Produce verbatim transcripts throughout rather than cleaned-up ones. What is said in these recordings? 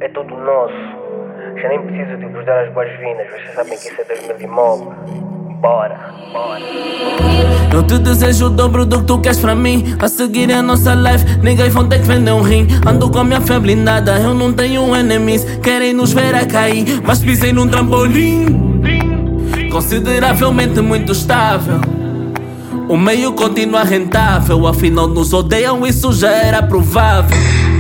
é tudo nosso. Já nem preciso de vos dar as boas-vindas, vocês sabem que isso é dois mil e nove. Bora, bora. Eu te desejo o dobro do que tu queres pra mim. A seguir a nossa life, ninguém vão ter que vender um rim. Ando com a minha fé blindada, eu não tenho enemies. Querem nos ver a cair, mas pisei num trampolim consideravelmente muito estável. O meio continua rentável, afinal nos odeiam, isso já era provável.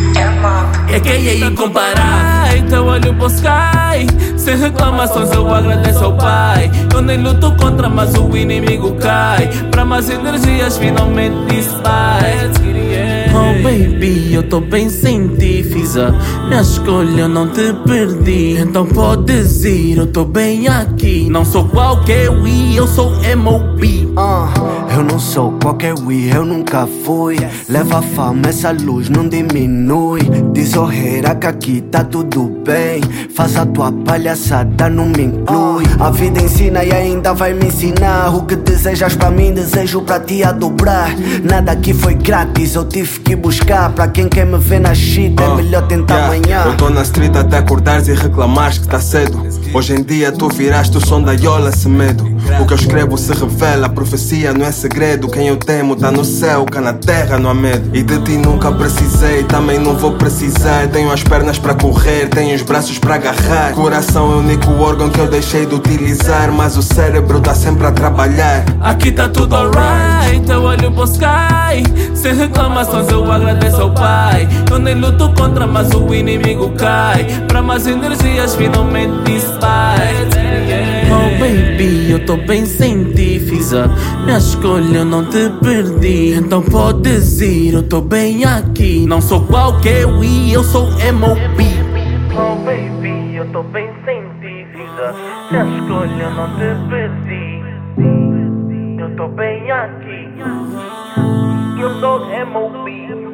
É que é incomparável. Então olho pro sky, sem reclamações eu agradeço ao pai. Eu nem luto contra, mas o inimigo cai. Pra mais energias finalmente sai. Oh baby, eu tô bem sem ti, fiz a minha escolha, eu não te perdi. Então podes ir, eu tô bem aqui. Não sou qualquer Wii, eu sou M O B. uh, Eu não sou qualquer Wii, eu nunca fui. Leva a fama, essa luz não diminui. Diz oh Hera que aqui tá tudo bem. Faz a tua palhaçada, não me inclui. A vida ensina e ainda vai me ensinar. O que desejas pra mim, desejo pra ti a dobrar. Nada aqui foi grátis, eu tive que buscar. Pra quem quer me ver na shit, é melhor tentar yeah. amanhã. Eu tô na street até acordares e reclamares que tá cedo. Hoje em dia tu viraste o som da iola sem medo. O que eu escrevo se revela, a profecia não é segredo. Quem eu temo tá no céu, cá na terra não há medo. E de ti nunca precisei, também não vou precisar. Tenho as pernas para correr, tenho os braços para agarrar. Coração é o único órgão que eu deixei de utilizar, mas o cérebro tá sempre a trabalhar. Aqui tá tudo alright, eu olho pro sky. Sem reclamações eu agradeço ao pai. Eu nem luto contra, mas o inimigo cai. Pra mais energias finalmente sai. Oh baby, eu tô bem sem ti, fiz a minha escolha, eu não te perdi. Então podes ir, eu tô bem aqui. Não sou qualquer Wii, eu sou M O B. Oh baby, eu tô bem sem ti, fiz a minha escolha, eu não te perdi. Eu tô bem aqui. Eu sou M O B.